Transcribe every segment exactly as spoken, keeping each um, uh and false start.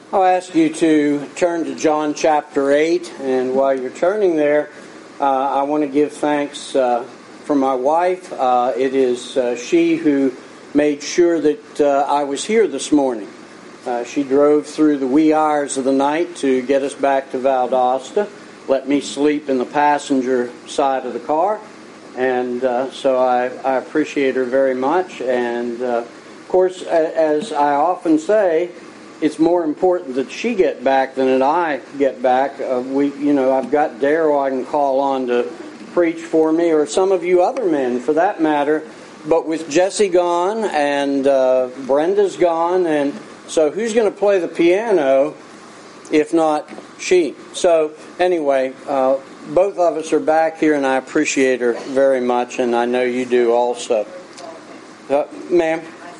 I'll ask you to turn to John chapter eight, and while you're turning there, uh, I want to give thanks uh, for my wife. Uh, it is uh, she who made sure that uh, I was here this morning. Uh, she drove through the wee hours of the night to get us back to Valdosta, let me sleep in the passenger side of the car, and uh, so I, I appreciate her very much. And uh, of course, as I often say, it's more important that she get back than that I get back. Uh, we, you know, I've got Daryl I can call on to preach for me, or some of you other men for that matter. But with Jesse gone and uh, Brenda's gone, and so who's going to play the piano if not she? So anyway, uh, both of us are back here, and I appreciate her very much, and I know you do also. Uh, ma'am?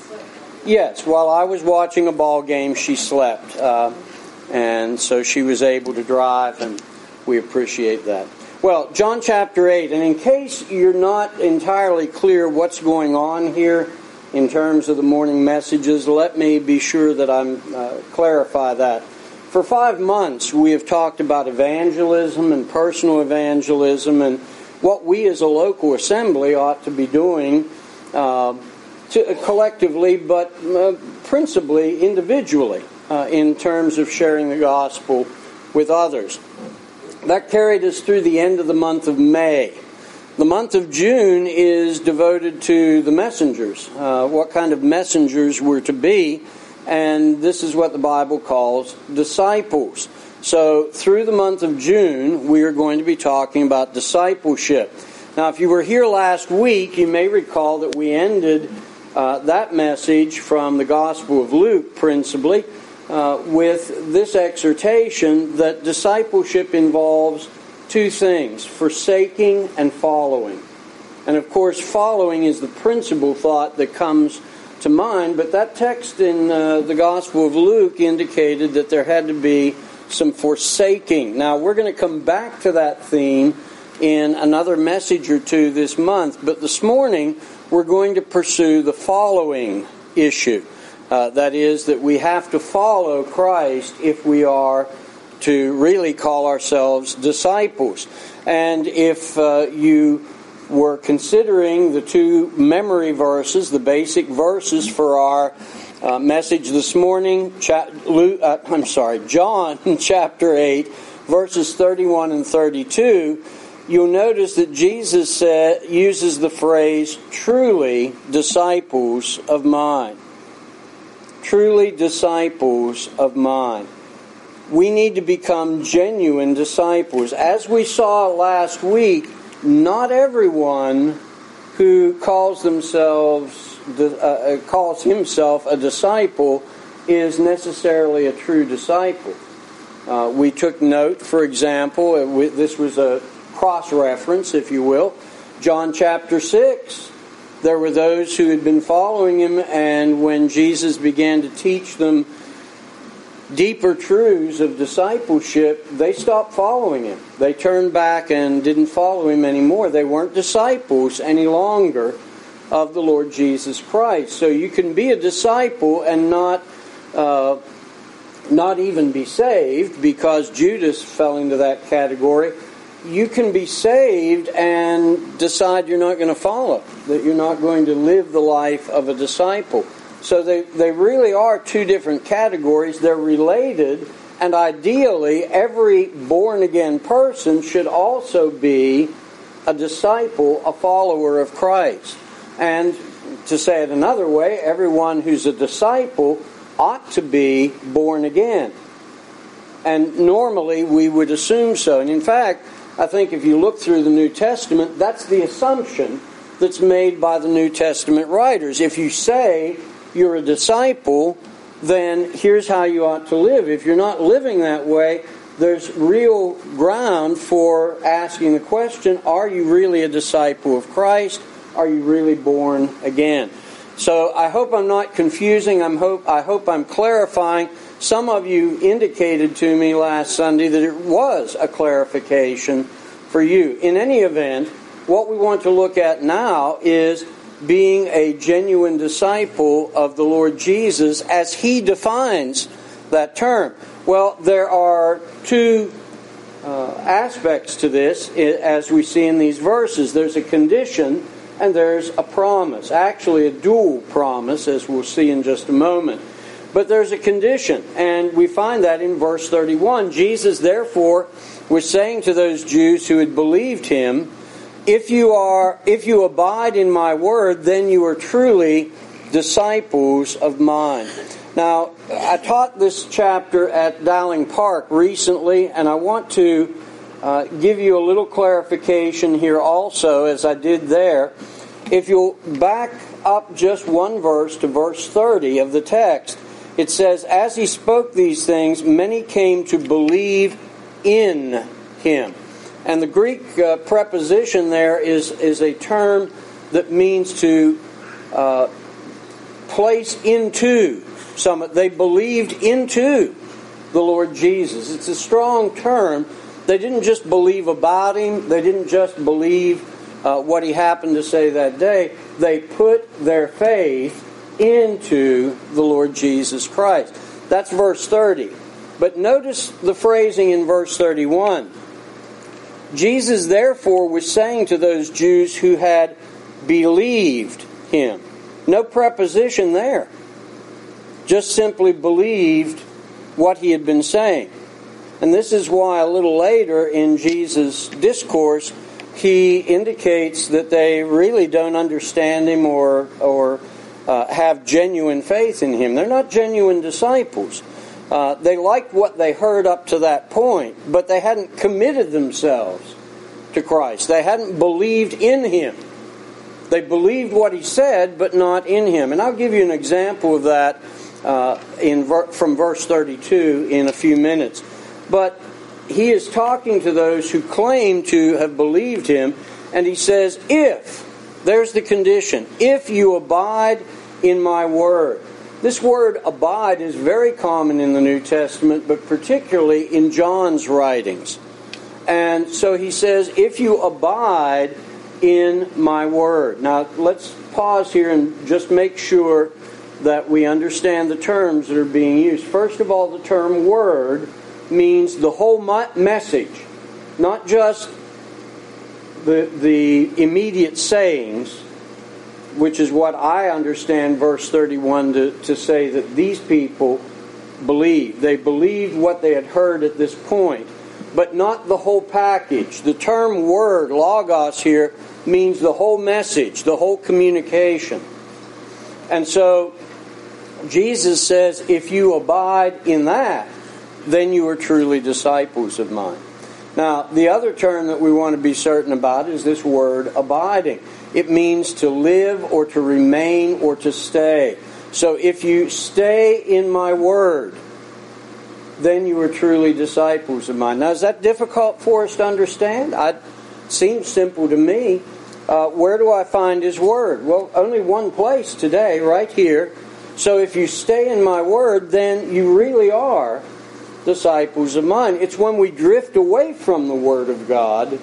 Yes, while I was watching a ball game, she slept. Uh, and so she was able to drive, and we appreciate that. Well, John chapter eight, and in case you're not entirely clear what's going on here in terms of the morning messages, let me be sure that I uh, clarify that. For five months, we have talked about evangelism and personal evangelism and what we as a local assembly ought to be doing uh, To, uh, collectively, but uh, principally individually, uh, in terms of sharing the gospel with others. That carried us through the end of the month of May. The month of June is devoted to the messengers, uh, what kind of messengers we're to be, and this is what the Bible calls disciples. So through the month of June, we are going to be talking about discipleship. Now, if you were here last week, you may recall that we ended Uh, that message from the Gospel of Luke, principally, uh, with this exhortation that discipleship involves two things, forsaking and following. And of course, following is the principal thought that comes to mind, but that text in uh, the Gospel of Luke indicated that there had to be some forsaking. Now, we're going to come back to that theme in another message or two this month, but this morning we're going to pursue the following issue. Uh, that is, that we have to follow Christ if we are to really call ourselves disciples. And if uh, you were considering the two memory verses, the basic verses for our uh, message this morning, cha- Luke, uh, I'm sorry, John chapter eight, verses thirty-one and thirty-two, you'll notice that Jesus said, uses the phrase, truly disciples of mine. Truly disciples of mine. We need to become genuine disciples. As we saw last week, not everyone who calls themselves, uh, calls himself a disciple is necessarily a true disciple. Uh, we took note, for example, this was a cross-reference, if you will. John chapter six. There were those who had been following him, and when Jesus began to teach them deeper truths of discipleship, they stopped following him. They turned back and didn't follow him anymore. They weren't disciples any longer of the Lord Jesus Christ. So you can be a disciple and not uh, not even be saved, because Judas fell into that category. You can be saved and decide you're not going to follow, that you're not going to live the life of a disciple. So they, they really are two different categories. They're related, and ideally every born-again person should also be a disciple, a follower of Christ. And to say it another way, everyone who's a disciple ought to be born again. And normally we would assume so. And in fact, I think if you look through the New Testament, that's the assumption that's made by the New Testament writers. If you say you're a disciple, then here's how you ought to live. If you're not living that way, there's real ground for asking the question, are you really a disciple of Christ? Are you really born again? So I hope I'm not confusing. I'm hope, I hope I'm clarifying. Some of you indicated to me last Sunday that it was a clarification for you. In any event, what we want to look at now is being a genuine disciple of the Lord Jesus as He defines that term? Well, there are two uh, aspects to this as we see in these verses. There's a condition and there's a promise. Actually, a dual promise, as we'll see in just a moment. But there's a condition, and we find that in verse thirty-one. Jesus, therefore, was saying to those Jews who had believed him, If you are, if you abide in my word, then you are truly disciples of mine. Now, I taught this chapter at Dowling Park recently, and I want to uh, give you a little clarification here also, as I did there. If you'll back up just one verse to verse thirty of the text, it says, As he spoke these things, many came to believe in him. And the Greek uh, preposition there is, is a term that means to uh, place into. Some, they believed into the Lord Jesus. It's a strong term. They didn't just believe about him. They didn't just believe uh, what he happened to say that day. They put their faith into the Lord Jesus Christ. That's verse thirty. But notice the phrasing in verse thirty-one. Jesus therefore was saying to those Jews who had believed him. No preposition there. Just simply believed what he had been saying. And this is why a little later in Jesus' discourse, he indicates that they really don't understand him or or uh, have genuine faith in him. They're not genuine disciples. Uh, they liked what they heard up to that point, but they hadn't committed themselves to Christ. They hadn't believed in him. They believed what he said, but not in him. And I'll give you an example of that uh, in ver- from verse thirty-two in a few minutes. But he is talking to those who claim to have believed him, and he says, if, there's the condition, if you abide in my word. This word abide is very common in the New Testament, but particularly in John's writings. And so he says, if you abide in my word. Now, let's pause here and just make sure that we understand the terms that are being used. First of all, the term word means the whole message, not just the, the immediate sayings, which is what I understand verse thirty-one to, to say that these people believed. They believed what they had heard at this point, but not the whole package. The term word, logos here, means the whole message, the whole communication. And so Jesus says, if you abide in that, then you are truly disciples of mine. Now, the other term that we want to be certain about is this word abiding. It means to live or to remain or to stay. So if you stay in my word, then you are truly disciples of mine. Now, is that difficult for us to understand? It seems simple to me. Uh, where do I find his word? Well, only one place today, right here. So if you stay in my word, then you really are disciples of mine. It's when we drift away from the word of God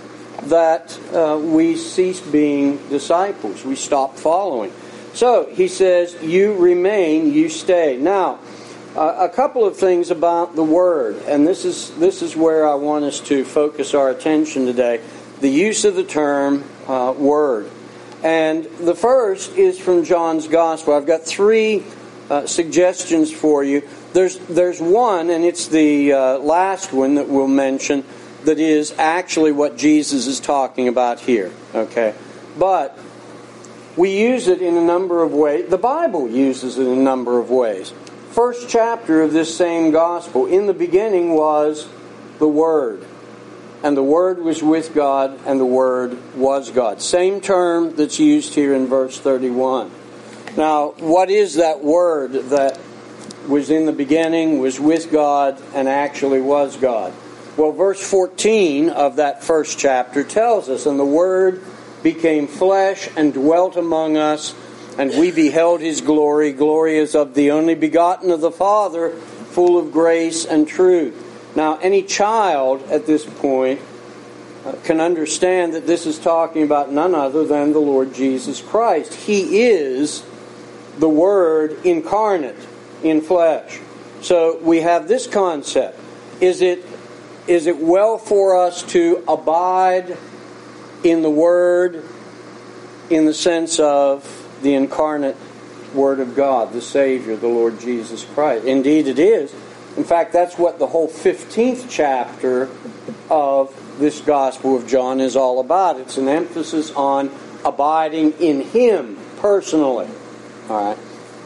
that uh, we cease being disciples. We stop following. So he says, you remain, you stay. Now, uh, a couple of things about the word, and this is this is where I want us to focus our attention today. The use of the term uh, word. And the first is from John's Gospel. I've got three uh, suggestions for you. There's there's one, and it's the uh, last one that we'll mention, that is actually what Jesus is talking about here. Okay, but we use it in a number of ways. The Bible uses it in a number of ways. First chapter of this same Gospel. In the beginning was the Word, and the Word was with God, and the Word was God. Same term that's used here in verse thirty-one. Now, what is that Word that was in the beginning, was with God, and actually was God? Well, verse fourteen of that first chapter tells us, and the Word became flesh and dwelt among us, and we beheld His glory. Glory is of the only begotten of the Father, full of grace and truth. Now, any child at this point uh, can understand that this is talking about none other than the Lord Jesus Christ. He is the Word incarnate in flesh. So we have this concept. Is it is it well for us to abide in the Word in the sense of the incarnate Word of God, the Savior, the Lord Jesus Christ? Indeed it is. In fact, that's what the whole fifteenth chapter of this Gospel of John is all about. It's an emphasis on abiding in Him personally. All right.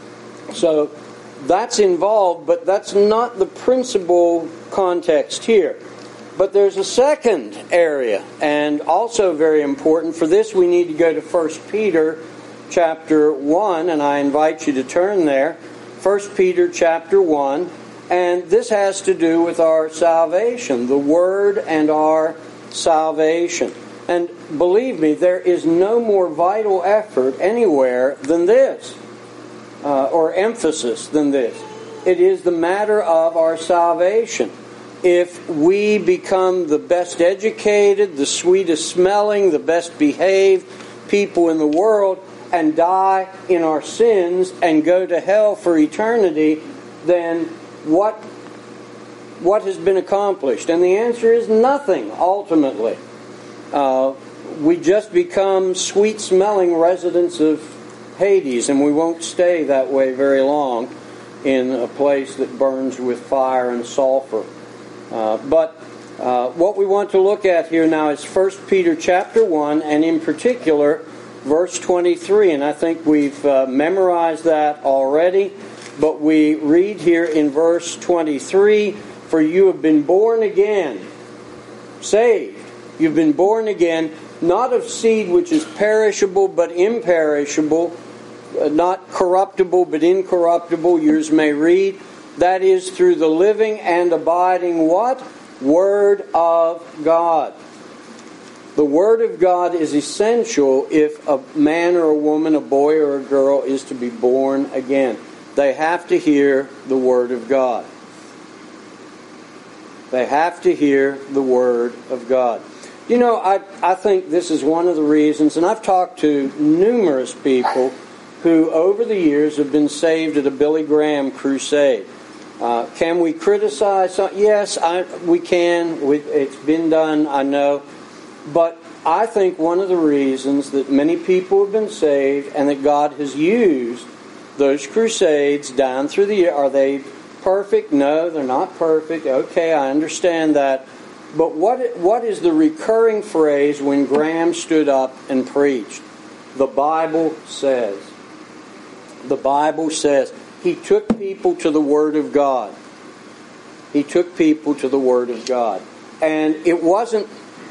So that's involved, but that's not the principal context here. But there's a second area, and also very important. For this we need to go to First Peter chapter one, and I invite you to turn there. First Peter chapter one, and this has to do with our salvation, the Word and our salvation. And believe me, there is no more vital effort anywhere than this, uh, or emphasis than this. It is the matter of our salvation. If we become the best educated, the sweetest smelling, the best behaved people in the world, and die in our sins and go to hell for eternity, then what, what has been accomplished? And the answer is nothing, ultimately. Uh, we just become sweet-smelling residents of Hades, and we won't stay that way very long in a place that burns with fire and sulfur. Uh, but uh, what we want to look at here now is First Peter chapter one, and in particular, verse twenty-three. And I think we've uh, memorized that already, but we read here in verse twenty-three, "For you have been born again," saved. You've been born again, not of seed which is perishable but imperishable, uh, not corruptible but incorruptible, yours may read. That is through the living and abiding what? Word of God. The Word of God is essential if a man or a woman, a boy or a girl is to be born again. They have to hear the Word of God. They have to hear the Word of God. You know, I, I think this is one of the reasons, and I've talked to numerous people who over the years have been saved at a Billy Graham crusade. Uh, can we criticize some? Yes, I, we can. We, it's been done, I know. But I think one of the reasons that many people have been saved and that God has used those crusades down through the year, are they perfect? No, they're not perfect. Okay, I understand that. But what what is the recurring phrase when Graham stood up and preached? The Bible says. The Bible says. He took people to the Word of God. He took people to the Word of God. And it wasn't...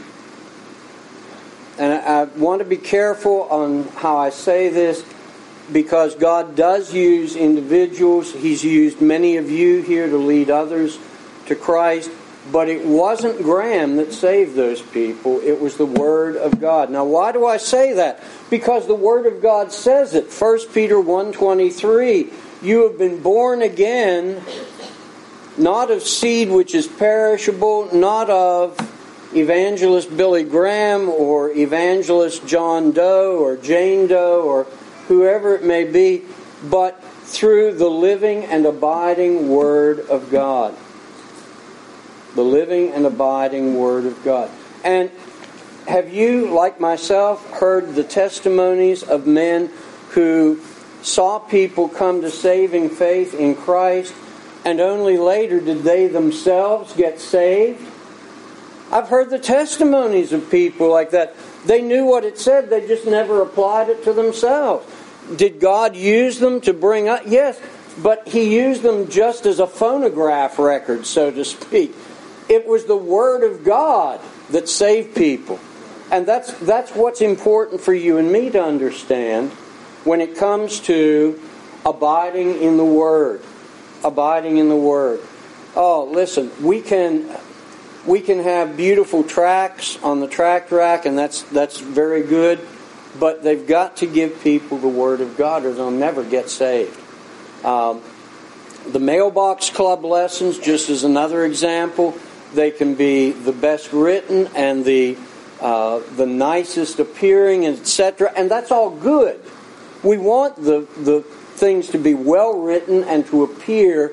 And I, I want to be careful on how I say this, because God does use individuals. He's used many of you here to lead others to Christ. But it wasn't Graham that saved those people. It was the Word of God. Now, why do I say that? Because the Word of God says it. First Peter one twenty-three, you have been born again, not of seed which is perishable, not of evangelist Billy Graham or evangelist John Doe or Jane Doe or whoever it may be, but through the living and abiding Word of God. The living and abiding Word of God. And have you, like myself, heard the testimonies of men who saw people come to saving faith in Christ, and only later did they themselves get saved? I've heard the testimonies of people like that. They knew what it said, they just never applied it to themselves. Did God use them to bring up? Yes, but He used them just as a phonograph record, so to speak. It was the Word of God that saved people. And that's that's what's important for you and me to understand when it comes to abiding in the Word. Abiding in the Word. Oh, listen, we can we can have beautiful tracts on the tract rack, and that's that's very good, but they've got to give people the Word of God or they'll never get saved. Um, the Mailbox Club lessons, just as another example, they can be the best written and the uh, the nicest appearing, et cetera. And that's all good. We want the the things to be well written and to appear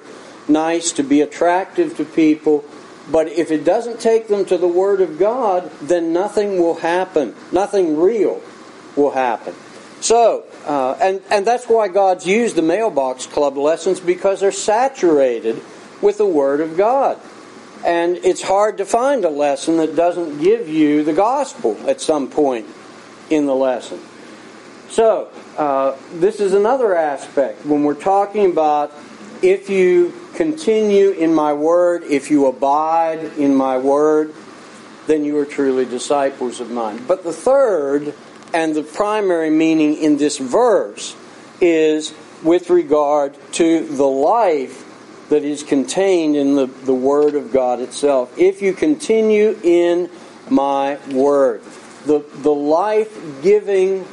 nice, to be attractive to people. But if it doesn't take them to the Word of God, then nothing will happen. Nothing real will happen. So, uh, and, and that's why God's used the Mailbox Club lessons, because they're saturated with the Word of God. And it's hard to find a lesson that doesn't give you the gospel at some point in the lesson. So, uh, this is another aspect. When we're talking about if you continue in my word, if you abide in my word, then you are truly disciples of mine. But the third and the primary meaning in this verse is with regard to the life that is contained in the, the Word of God itself. If you continue in my Word, the, the life-giving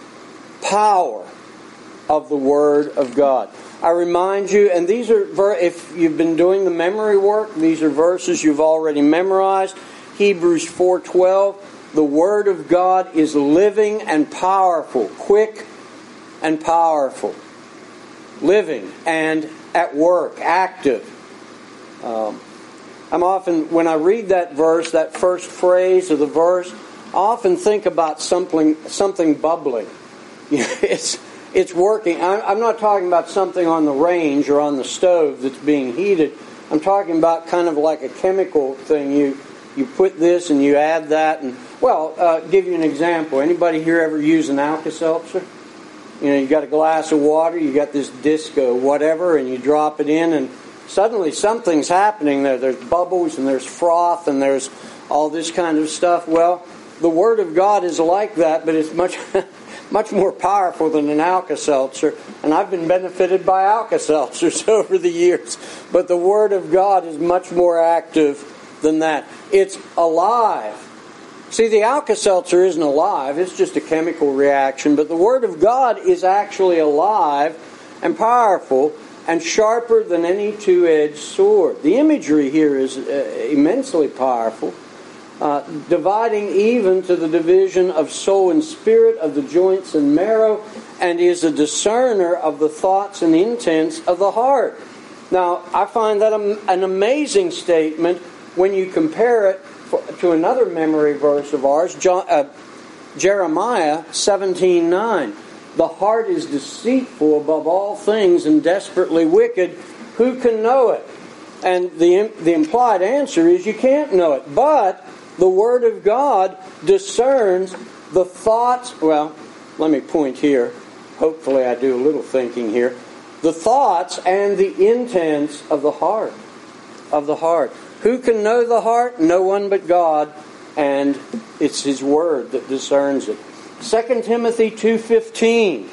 power of the Word of God. I remind you, and these are, if you've been doing the memory work, these are verses you've already memorized. Hebrews four twelve, the Word of God is living and powerful, quick and powerful. Living and at work, active. Um, I'm often, when I read that verse, that first phrase of the verse, I often think about something something bubbling. it's it's working. I'm not talking about something on the range or on the stove that's being heated. I'm talking about kind of like a chemical thing. You you put this and you add that, and well, uh, give you an example. Anybody here ever use an Alka-Seltzer? You know, you got a glass of water, you got this disco, whatever, and you drop it in, and suddenly something's happening there. There's bubbles, and there's froth, and there's all this kind of stuff. Well, the Word of God is like that, but it's much much more powerful than an Alka-Seltzer. And I've been benefited by Alka-Seltzers over the years. But the Word of God is much more active than that. It's alive. See, the Alka-Seltzer isn't alive. It's just a chemical reaction. But the Word of God is actually alive and powerful and sharper than any two-edged sword. The imagery here is uh, immensely powerful, uh, dividing even to the division of soul and spirit, of the joints and marrow, and is a discerner of the thoughts and intents of the heart. Now, I find that an amazing statement when you compare it to another memory verse of ours, John, uh, Jeremiah seventeen nine. The heart is deceitful above all things and desperately wicked. Who can know it? And the, the implied answer is you can't know it. But the Word of God discerns the thoughts. Well, let me point here. Hopefully I do a little thinking here. The thoughts and the intents of the heart. Of the heart. Who can know the heart? No one but God, and it's His Word that discerns it. Second Timothy two fifteen.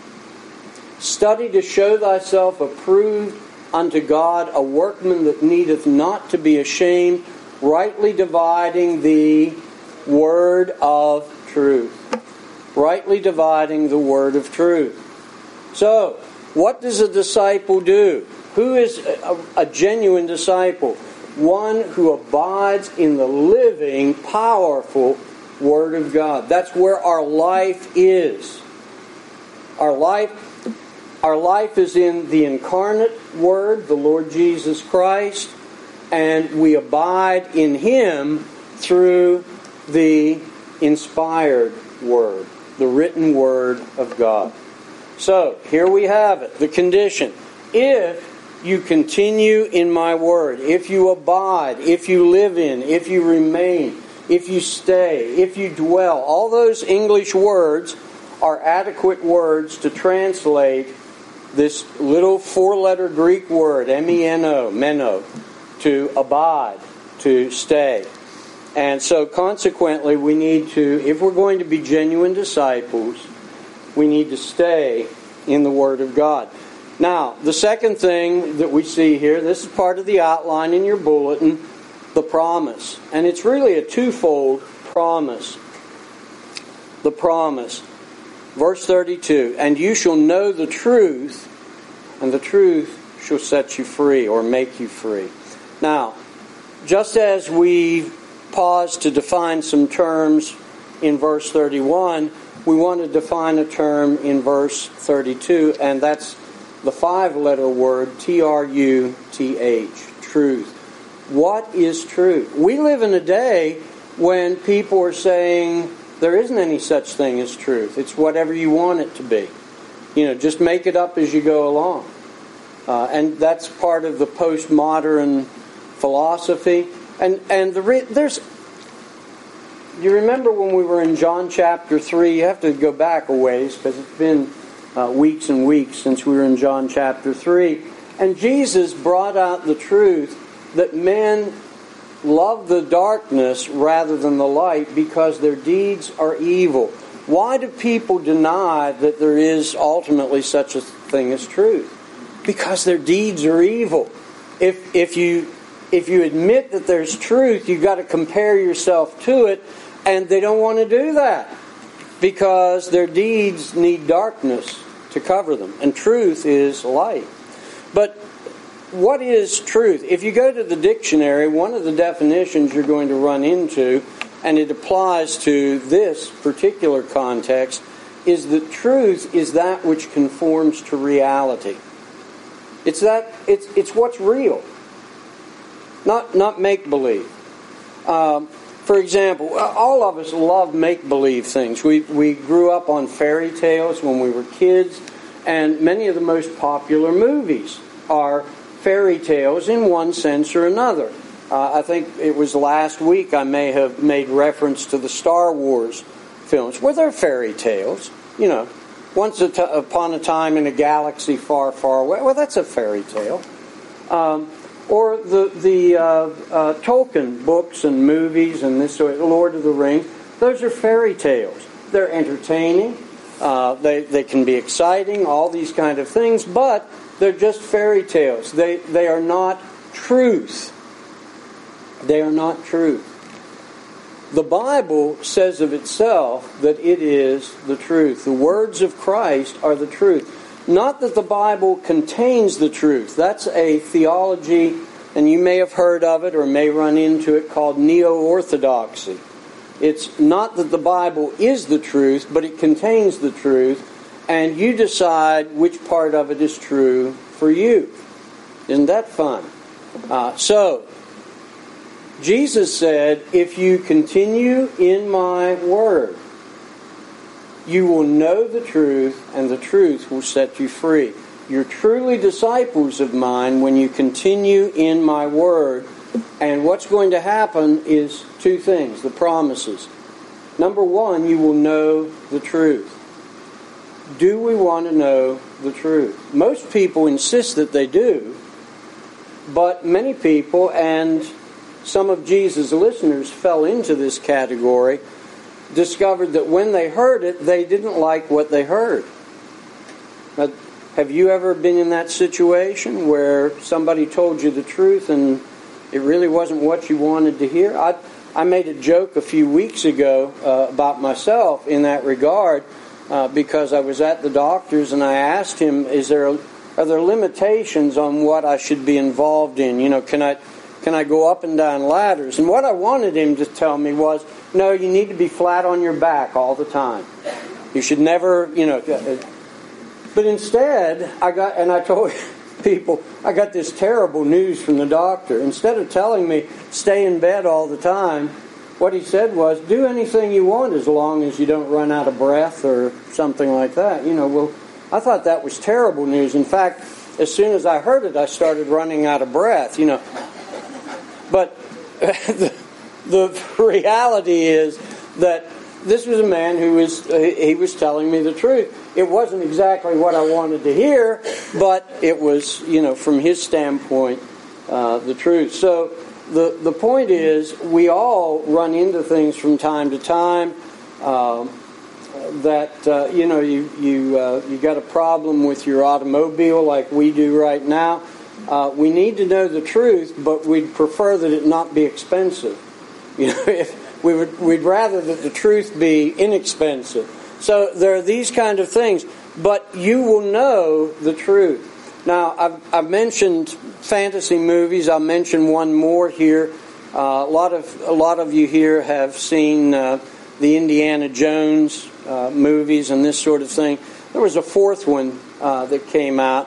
Study to show thyself approved unto God, a workman that needeth not to be ashamed, rightly dividing the word of truth. Rightly dividing the word of truth. So, what does a disciple do? Who is a, a genuine disciple? One who abides in the living, powerful Word of God. That's where our life is. Our life, our life is in the incarnate Word, the Lord Jesus Christ, and we abide in Him through the inspired Word, the written Word of God. So, here we have it, the condition. If you continue in my word, if you abide, if you live in, if you remain, if you stay, if you dwell, all those English words are adequate words to translate this little four-letter Greek word, M E N O, meno, to abide, to stay. And so consequently, we need to, if we're going to be genuine disciples, we need to stay in the Word of God. Now, the second thing that we see here, this is part of the outline in your bulletin, the promise. And it's really a twofold promise. The promise. Verse thirty-two, and you shall know the truth, and the truth shall set you free, or make you free. Now, just as we pause to define some terms in verse thirty-one, we want to define a term in verse thirty-two, and that's the five-letter word T R U T H, truth. What is truth? We live in a day when people are saying there isn't any such thing as truth. It's whatever you want it to be. You know, just make it up as you go along. Uh, and that's part of the postmodern philosophy. And and the re- there's, you remember when we were in John chapter three? You have to go back a ways because it's been uh, weeks and weeks since we were in John chapter three. And Jesus brought out the truth that men love the darkness rather than the light because their deeds are evil. Why do people deny that there is ultimately such a thing as truth? Because their deeds are evil. If if you if you admit that there's truth, you've got to compare yourself to it, and they don't want to do that because their deeds need darkness to cover them, and truth is light. But what is truth? If you go to the dictionary, one of the definitions you're going to run into, and it applies to this particular context, is that truth is that which conforms to reality. It's that it's it's what's real, not not make believe. Um, for example, all of us love make believe things. We we grew up on fairy tales when we were kids, and many of the most popular movies are fairy tales in one sense or another. Uh, I think it was last week I may have made reference to the Star Wars films. Well, they're fairy tales, you know. Once a t- upon a time in a galaxy far, far away. Well, that's a fairy tale. Um, or the the uh, uh, Tolkien books and movies and this sort of Lord of the Rings. Those are fairy tales. They're entertaining. Uh, they they can be exciting. All these kind of things, but they're just fairy tales. They they are not truth. They are not truth. The Bible says of itself that it is the truth. The words of Christ are the truth. Not that the Bible contains the truth. That's a theology, and you may have heard of it or may run into it, called neo-orthodoxy. It's not that the Bible is the truth, but it contains the truth, and you decide which part of it is true for you. Isn't that fun? Uh, so, Jesus said, if you continue in my word, you will know the truth, and the truth will set you free. You're truly disciples of mine when you continue in my word. And what's going to happen is two things, the promises. Number one, you will know the truth. Do we want to know the truth? Most people insist that they do, but many people, and some of Jesus' listeners fell into this category, discovered that when they heard it, they didn't like what they heard. Now, have you ever been in that situation where somebody told you the truth and it really wasn't what you wanted to hear? I, I made a joke a few weeks ago uh, about myself in that regard uh, because I was at the doctor's and I asked him, "Is there a, are there limitations on what I should be involved in? You know, can I can I go up and down ladders?" And what I wanted him to tell me was, "No, you need to be flat on your back all the time. You should never, you know." But instead, I got, and I told people, I got this terrible news from the doctor. Instead of telling me, stay in bed all the time, what he said was, do anything you want as long as you don't run out of breath or something like that. You know, well, I thought that was terrible news. In fact, as soon as I heard it, I started running out of breath, you know. But the, the reality is that this was a man who was, he was telling me the truth. It wasn't exactly what I wanted to hear, but it was, you know, from his standpoint, uh, the truth. So the the point is, we all run into things from time to time uh, that, uh, you know, you, you, uh, you got a problem with your automobile like we do right now. Uh, we need to know the truth, but we'd prefer that it not be expensive. You know, if we would, we'd rather that the truth be inexpensive. So there are these kind of things, but you will know the truth. Now, I've, I've mentioned fantasy movies. I'll mention one more here. Uh, a lot of a lot of you here have seen uh, the Indiana Jones uh, movies and this sort of thing. There was a fourth one uh, that came out.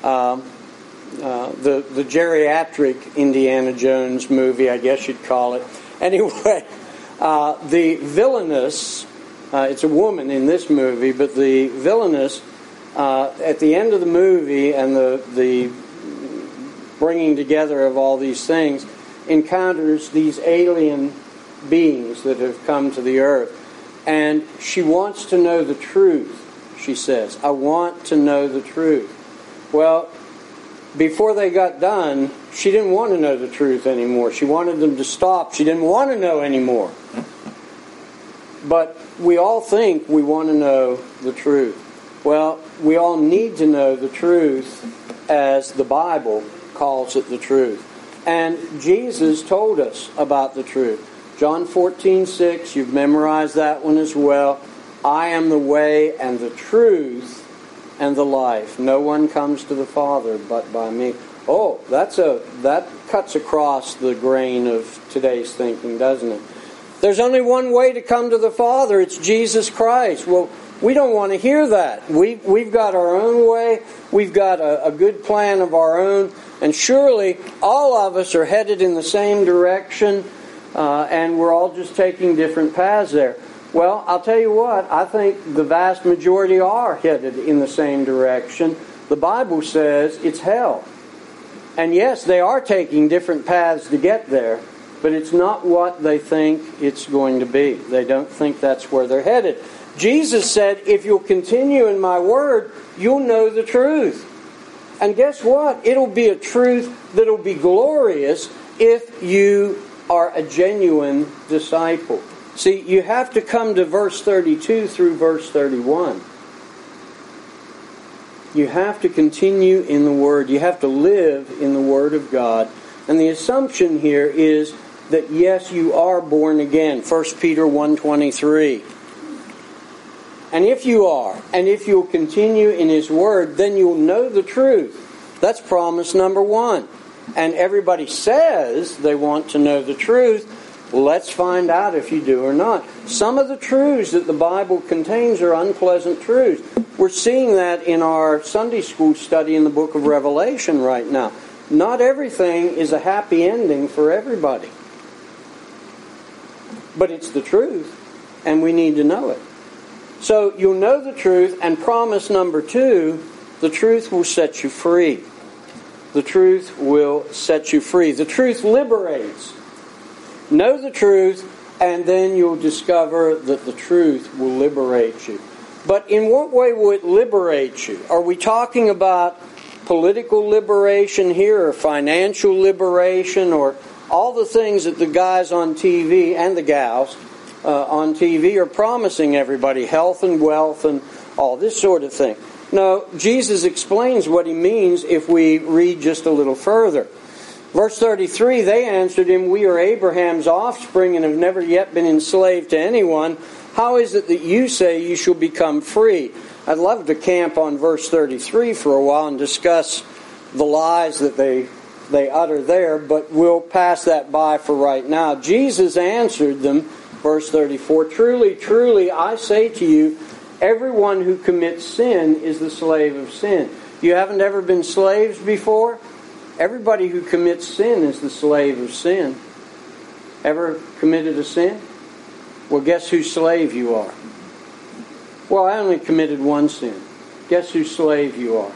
Um, uh, the, the geriatric Indiana Jones movie, I guess you'd call it. Anyway, uh, the villainess, uh, it's a woman in this movie, but the villainess, uh, at the end of the movie and the, the bringing together of all these things, encounters these alien beings that have come to the earth. And she wants to know the truth, she says. I want to know the truth. Well, before they got done, she didn't want to know the truth anymore. She wanted them to stop. She didn't want to know anymore. But we all think we want to know the truth. Well, we all need to know the truth as the Bible calls it the truth. And Jesus told us about the truth. John fourteen six, you've memorized that one as well. I am the way and the truth and the life. No one comes to the Father but by me. Oh, that's a that cuts across the grain of today's thinking, doesn't it? There's only one way to come to the Father. It's Jesus Christ. Well, we don't want to hear that. We, we've got our own way. We've got a, a good plan of our own. And surely all of us are headed in the same direction, uh, and we're all just taking different paths there. Well, I'll tell you what, I think the vast majority are headed in the same direction. The Bible says it's hell. And yes, they are taking different paths to get there, but it's not what they think it's going to be. They don't think that's where they're headed. Jesus said, if you'll continue in my word, you'll know the truth. And guess what? It'll be a truth that'll be glorious if you are a genuine disciple. See, you have to come to verse thirty-two through verse thirty-one. You have to continue in the Word. You have to live in the Word of God. And the assumption here is that, yes, you are born again. First Peter one twenty-three. And if you are, and if you'll continue in His Word, then you'll know the truth. That's promise number one. And everybody says they want to know the truth. Let's find out if you do or not. Some of the truths that the Bible contains are unpleasant truths. We're seeing that in our Sunday school study in the book of Revelation right now. Not everything is a happy ending for everybody. But it's the truth, and we need to know it. So you'll know the truth, and promise number two, the truth will set you free. The truth will set you free. The truth liberates. Know the truth, and then you'll discover that the truth will liberate you. But in what way will it liberate you? Are we talking about political liberation here, or financial liberation, or all the things that the guys on T V and the gals uh, on T V are promising everybody, health and wealth and all this sort of thing? No, Jesus explains what He means if we read just a little further. Verse thirty-three, they answered Him, we are Abraham's offspring and have never yet been enslaved to anyone. How is it that you say you shall become free? I'd love to camp on verse thirty-three for a while and discuss the lies that they, they utter there, but we'll pass that by for right now. Jesus answered them, verse thirty-four, truly, truly, I say to you, everyone who commits sin is the slave of sin. You haven't ever been slaves before? Everybody who commits sin is the slave of sin. Ever committed a sin? Well, guess whose slave you are? Well, I only committed one sin. Guess whose slave you are?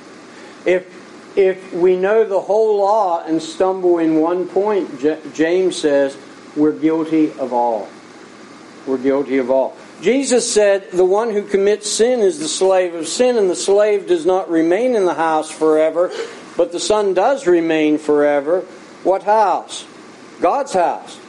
If if we know the whole law and stumble in one point, J- James says, we're guilty of all. We're guilty of all. Jesus said, the one who commits sin is the slave of sin, and the slave does not remain in the house forever, but the Son does remain forever. What house? God's house.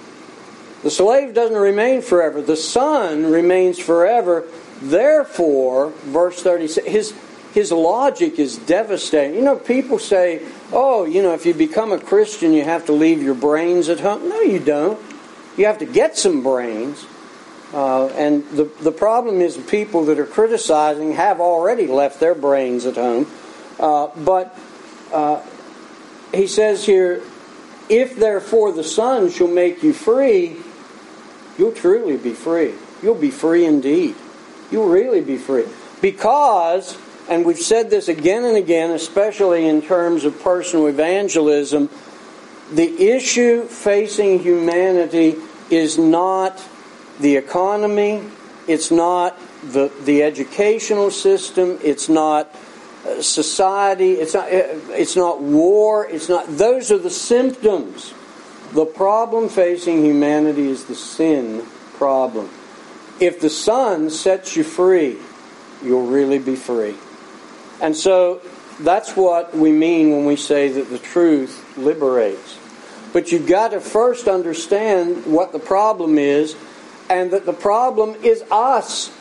The slave doesn't remain forever. The Son remains forever. Therefore, verse thirty-six, his, his logic is devastating. You know, people say, oh, you know, if you become a Christian, you have to leave your brains at home. No, you don't. You have to get some brains. Uh, and the, the problem is the people that are criticizing have already left their brains at home. Uh, but uh, he says here, if therefore the Son shall make you free, you'll truly be free. You'll be free indeed. You'll really be free. Because, and we've said this again and again, especially in terms of personal evangelism, the issue facing humanity is not the economy, it's not the, the educational system, it's not society, it's not, it's not war, it's not, those are the symptoms. The problem facing humanity is the sin problem. If the Son sets you free, you'll really be free. And so that's what we mean when we say that the truth liberates. But you've got to first understand what the problem is, and that the problem is us.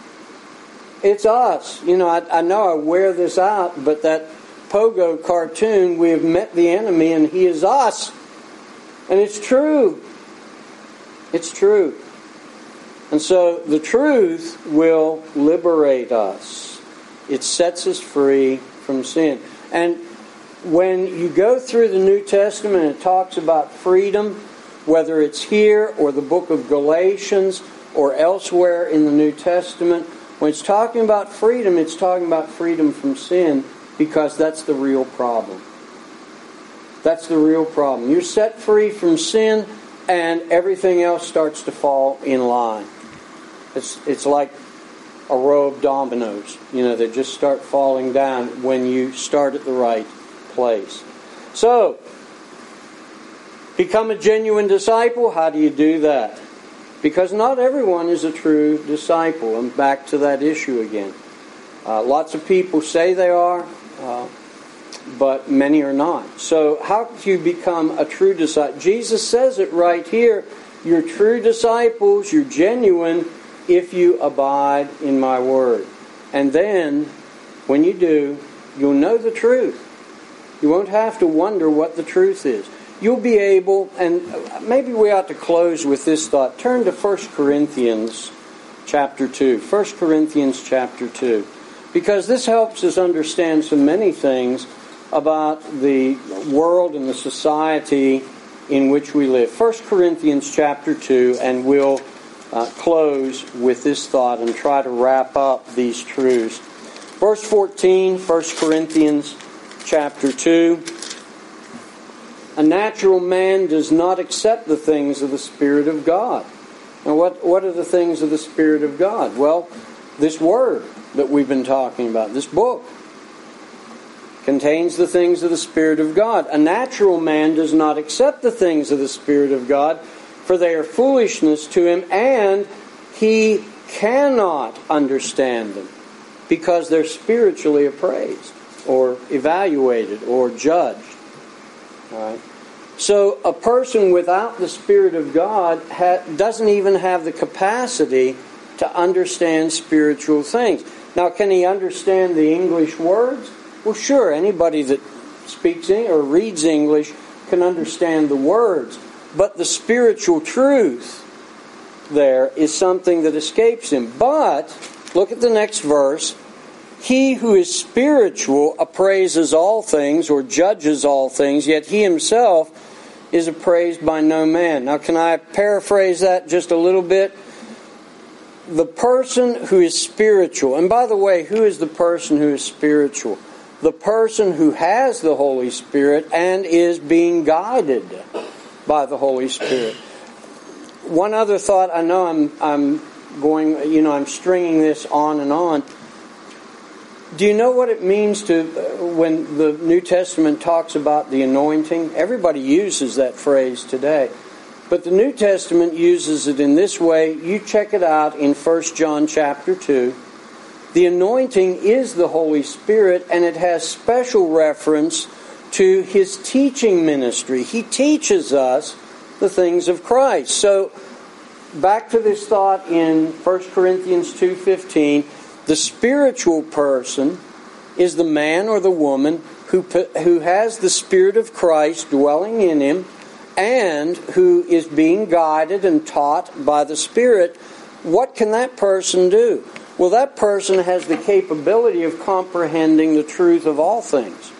It's us. You know, I, I know I wear this out, but that Pogo cartoon, we have met the enemy and he is us. And it's true. It's true. And so the truth will liberate us. It sets us free from sin. And when you go through the New Testament and it talks about freedom, whether it's here or the book of Galatians or elsewhere in the New Testament, when it's talking about freedom, it's talking about freedom from sin, because that's the real problem. That's the real problem. You're set free from sin and everything else starts to fall in line. It's it's like a row of dominoes. You know, they just start falling down when you start at the right place. So, become a genuine disciple. How do you do that? Because not everyone is a true disciple. And back to that issue again. Uh, lots of people say they are, uh, but many are not. So how do you become a true disciple? Jesus says it right here. You're true disciples, you're genuine, if you abide in my word. And then, when you do, you'll know the truth. You won't have to wonder what the truth is. You'll be able, and maybe we ought to close with this thought. Turn to First Corinthians chapter two. First Corinthians chapter two. Because this helps us understand so many things about the world and the society in which we live. First Corinthians chapter two, and we'll uh, close with this thought and try to wrap up these truths. Verse fourteen, First Corinthians chapter two. A natural man does not accept the things of the Spirit of God. Now what, what are the things of the Spirit of God? Well, this word that we've been talking about, this book, contains the things of the Spirit of God. A natural man does not accept the things of the Spirit of God, for they are foolishness to him, and he cannot understand them, because they're spiritually appraised, or evaluated, or judged. All right. So a person without the Spirit of God ha- doesn't even have the capacity to understand spiritual things. Now, can he understand the English words? Well, sure. Anybody that speaks or reads English can understand the words. But the spiritual truth there is something that escapes him. But, look at the next verse. He who is spiritual appraises all things, or judges all things, yet he himself is appraised by no man. Now, can I paraphrase that just a little bit? The person who is spiritual, and by the way, who is the person who is spiritual? The person who has the Holy Spirit and is being guided by the Holy Spirit. One other thought, I know I'm I'm going, you know, I'm stringing this on and on. Do you know what it means to, uh, when the New Testament talks about the anointing? Everybody uses that phrase today. But the New Testament uses it in this way. You check it out in First John chapter two. The anointing is the Holy Spirit, and it has special reference to His teaching ministry. He teaches us the things of Christ. So, back to this thought in First Corinthians two fifteen. The spiritual person is the man or the woman who who has the Spirit of Christ dwelling in him, and who is being guided and taught by the Spirit. What can that person do? Well, that person has the capability of comprehending the truth of all things.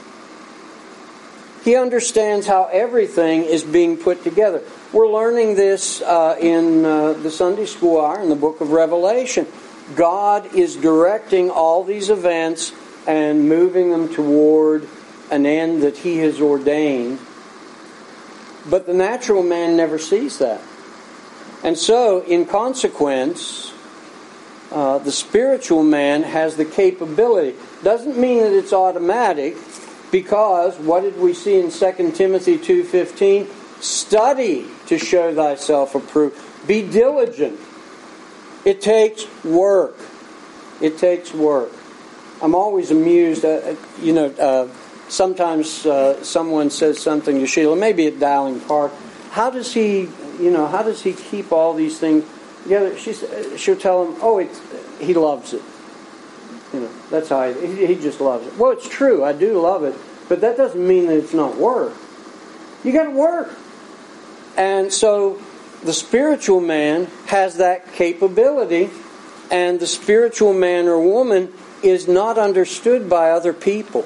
He understands how everything is being put together. We're learning this uh, in uh, the Sunday school hour in the book of Revelation. God is directing all these events and moving them toward an end that He has ordained. But the natural man never sees that. And so, in consequence, uh, the spiritual man has the capability. Doesn't mean that it's automatic, because what did we see in Second Timothy two fifteen? Study to show thyself approved. Be diligent. It takes work. It takes work. I'm always amused, uh, you know, uh, sometimes uh, someone says something to Sheila, maybe at Dowling Park. How does he, you know, how does he keep all these things together? She's, she'll tell him, oh, it's, he loves it. You know, that's how he, he just loves it. Well, it's true, I do love it, but that doesn't mean that it's not work. You got to work. And so the spiritual man has that capability, and the spiritual man or woman is not understood by other people.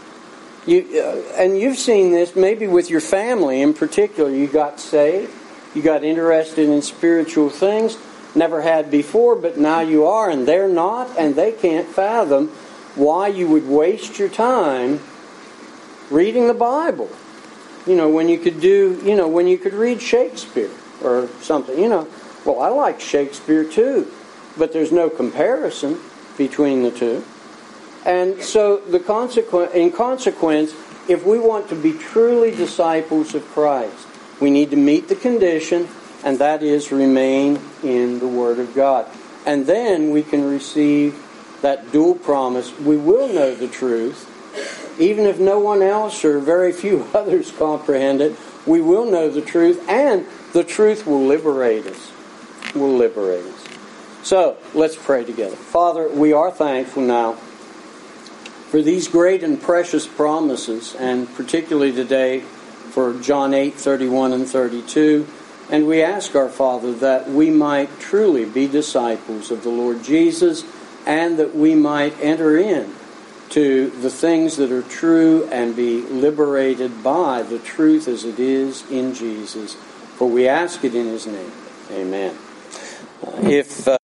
You uh, and you've seen this maybe with your family in particular. You got saved, you got interested in spiritual things, never had before, but now you are, and they're not, and they can't fathom why you would waste your time reading the Bible. You know, when you could do, you know, when you could read Shakespeare or something. You know, well, I like Shakespeare too, but there's no comparison between the two. And so, the consequence, in consequence, if we want to be truly disciples of Christ, we need to meet the condition, and that is remain in the Word of God. And then we can receive that dual promise. We will know the truth. Even if no one else or very few others comprehend it, we will know the truth, and the truth will liberate us. Will liberate us. So, let's pray together. Father, we are thankful now for these great and precious promises, and particularly today for John eight, thirty-one and thirty-two. And we ask our Father that we might truly be disciples of the Lord Jesus, and that we might enter in to the things that are true and be liberated by the truth as it is in Jesus. For we ask it in His name. Amen. If uh,